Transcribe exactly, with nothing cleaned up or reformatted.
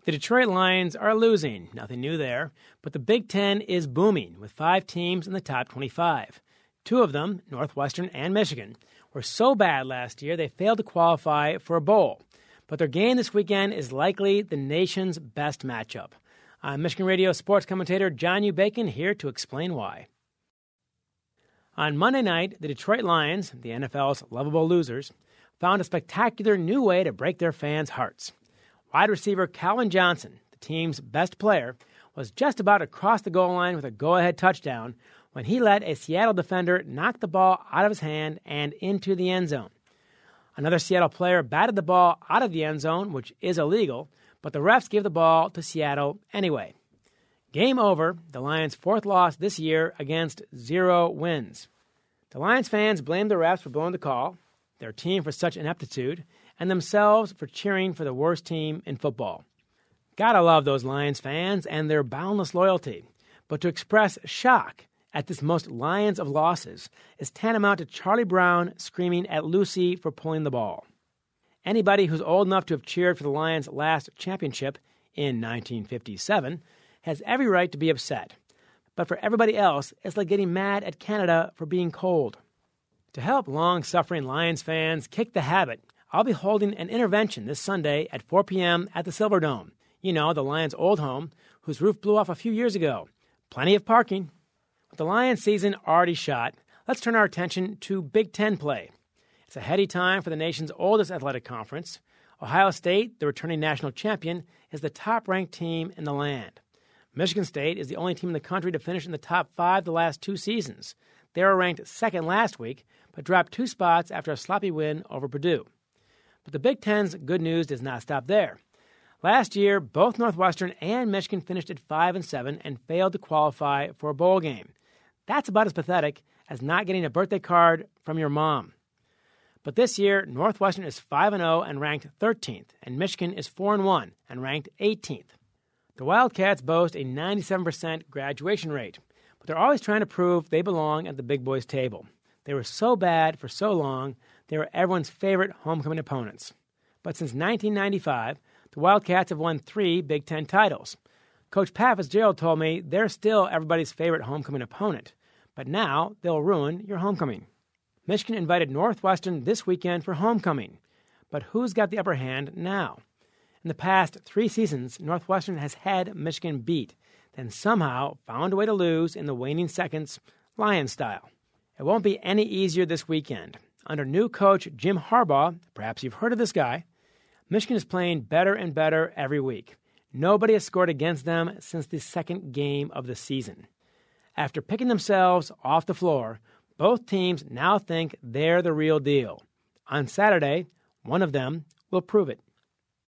The Detroit Lions are losing, nothing new there, but the Big Ten is booming with five teams in the top twenty-five. Two of them, Northwestern and Michigan, were so bad last year they failed to qualify for a bowl. But their game this weekend is likely the nation's best matchup. I'm Michigan Radio sports commentator John U. Bacon here to explain why. On Monday night, the Detroit Lions, the N F L's lovable losers, found a spectacular new way to break their fans' hearts. Wide receiver Calvin Johnson, the team's best player, was just about to cross the goal line with a go-ahead touchdown when he let a Seattle defender knock the ball out of his hand and into the end zone. Another Seattle player batted the ball out of the end zone, which is illegal, but the refs gave the ball to Seattle anyway. Game over, the Lions' fourth loss this year against zero wins. The Lions fans blamed the refs for blowing the call, their team for such ineptitude, and themselves for cheering for the worst team in football. Gotta love those Lions fans and their boundless loyalty, but to express shock at this most Lions of losses is tantamount to Charlie Brown screaming at Lucy for pulling the ball. Anybody who's old enough to have cheered for the Lions' last championship in nineteen fifty-seven has every right to be upset. But for everybody else, it's like getting mad at Canada for being cold. To help long-suffering Lions fans kick the habit, I'll be holding an intervention this Sunday at four p.m. at the Silverdome. You know, the Lions' old home, whose roof blew off a few years ago. Plenty of parking. With the Lions season already shot, let's turn our attention to Big Ten play. It's a heady time for the nation's oldest athletic conference. Ohio State, the returning national champion, is the top-ranked team in the land. Michigan State is the only team in the country to finish in the top five the last two seasons. They were ranked second last week, but dropped two spots after a sloppy win over Purdue. But the Big Ten's good news does not stop there. Last year, both Northwestern and Michigan finished at five and seven and failed to qualify for a bowl game. That's about as pathetic as not getting a birthday card from your mom. But this year, Northwestern is five and oh and ranked thirteenth, and Michigan is four and one and ranked eighteenth. The Wildcats boast a ninety-seven percent graduation rate, but they're always trying to prove they belong at the big boys' table. They were so bad for so long, they were everyone's favorite homecoming opponents. But since nineteen ninety-five, the Wildcats have won three Big Ten titles. Coach Pat Fitzgerald told me they're still everybody's favorite homecoming opponent, but now they'll ruin your homecoming. Michigan invited Northwestern this weekend for homecoming, but who's got the upper hand now? In the past three seasons, Northwestern has had Michigan beat, then somehow found a way to lose in the waning seconds, Lion style. It won't be any easier this weekend. Under new coach Jim Harbaugh, perhaps you've heard of this guy, Michigan is playing better and better every week. Nobody has scored against them since the second game of the season. After picking themselves off the floor, both teams now think they're the real deal. On Saturday, one of them will prove it.